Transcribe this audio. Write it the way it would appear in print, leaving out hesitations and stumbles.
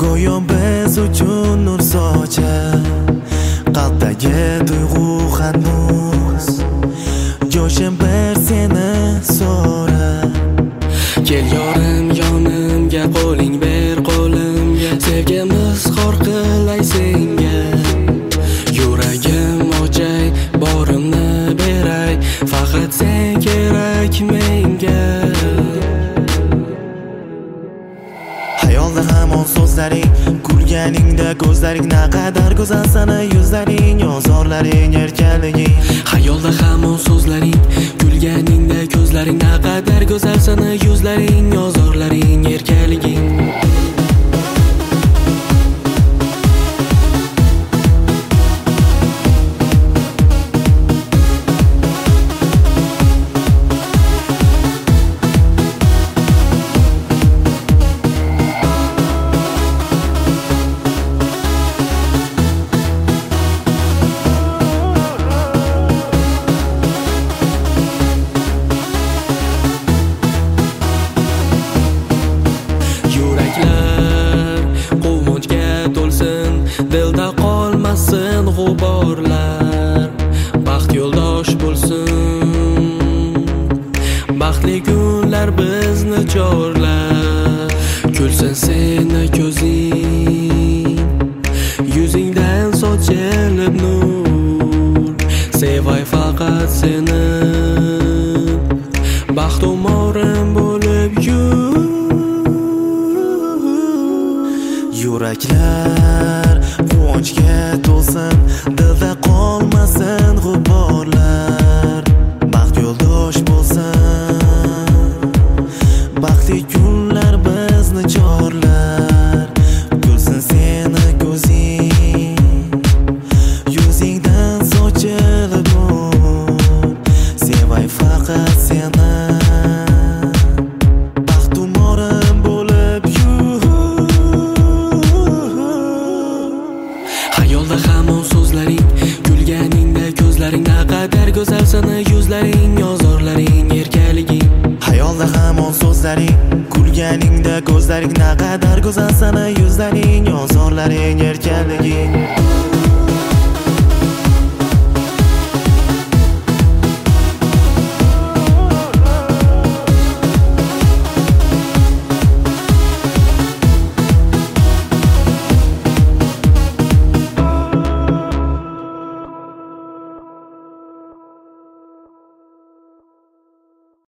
go'yo biz uchun nur sochar qalbdagi tuyg'u hanuz jo'shim bir seni so'rar. Kel yorim yonimga, qo'ling ber qo'limga, sevgimiz xor qilay senga. Yuragim ochay, borimni beray, faqat sen kerak menga. Hayolda hamon so'zlaring, kulganingda ko'zlaring, naqadar go'zal sana yuzlaring, yozorlaring, erkanliging. Hayolda hamon so'zlaring, kulganingda ko'zlaring, naqadar go'zal sana yuzlaring, yozorlaring, erkanliging. Quvonchga to'lsin, dilda qolmasin g'uborlar. Baxt yo'ldosh bo'lsin, baxtli kunlar bizni chorlar. Kulsin seni ko'zing, yuzingdan sochilib nur. Sevay faqat seni, baxt umorim bo'lib yur. Yuraklar quvonchga to'lsin, dilda qolmasin g'uborlar. Baxt yo'ldosh bo'lsin, baxtli kunlar bizni chorlar. Kulsin seni ko'zing, yuzingdan sochilib nur. Sevay faqat seni, baxt umorim bo'lib yur. Hayolda hamon so'zlaring, kulganingda ko'zlaring, naqadar go'zal sana yuzlaring, yozorlaring, erkanliging. Hayolda hamon so'zlaring, kulganingda ko'zlaring, naqadar go'zal sana yuzlaring, yozorlaring, erkanliging.